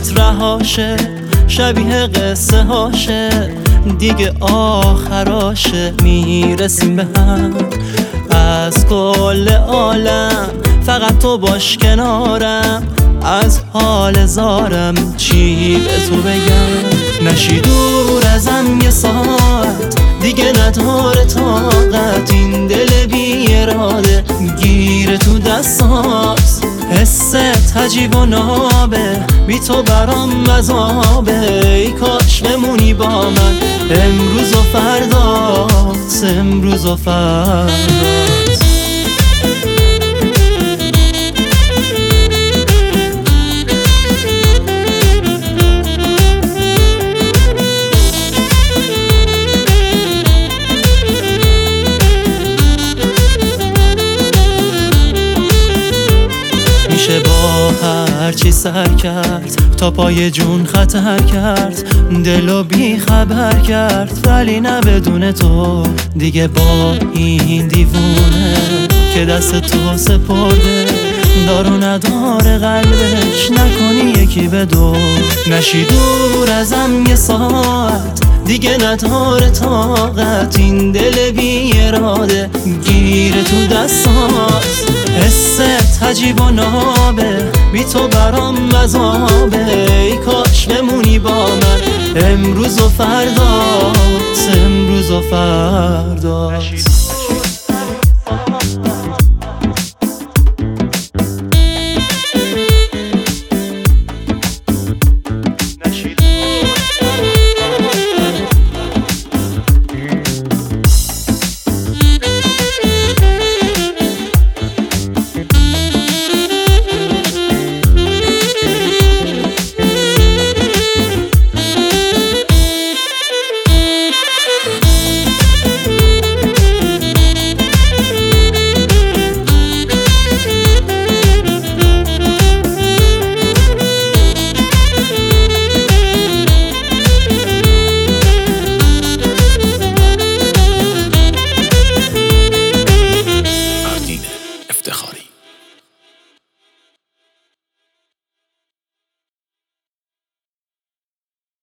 دلت رهاشه، شبیه قصه هاشه، دیگه آخراشه. میرسیم به هم از کل عالم، فقط تو باش کنارم، از حال زارم چی به تو بگم. نشی دور ازم یه ساعت، دیگه نداره طاقت، این دل بی اراده گیر تو دستاست. حست عجیب و نابه، بی تو برام مذابه. ای کاش بمونی با من امروز و فرداست، امروز و فرداست. میشه با هرچی سر کرد، تا پای جون خطر کرد، دلو بی خبر کرد، ولی نه بدون تو. دیگه با این دیوونه که دست تو سپرده، دار و نداره قلبش، نکنی یکی به دو. نشی دور ازم یه ساعت، دیگه نداره طاقت، این دل بی اراده گیر تو دستاست. حست عجیب و نابه، بی تو برام مذابه. ای کاش بمونی با من امروز و فرداست، امروز و فرداست.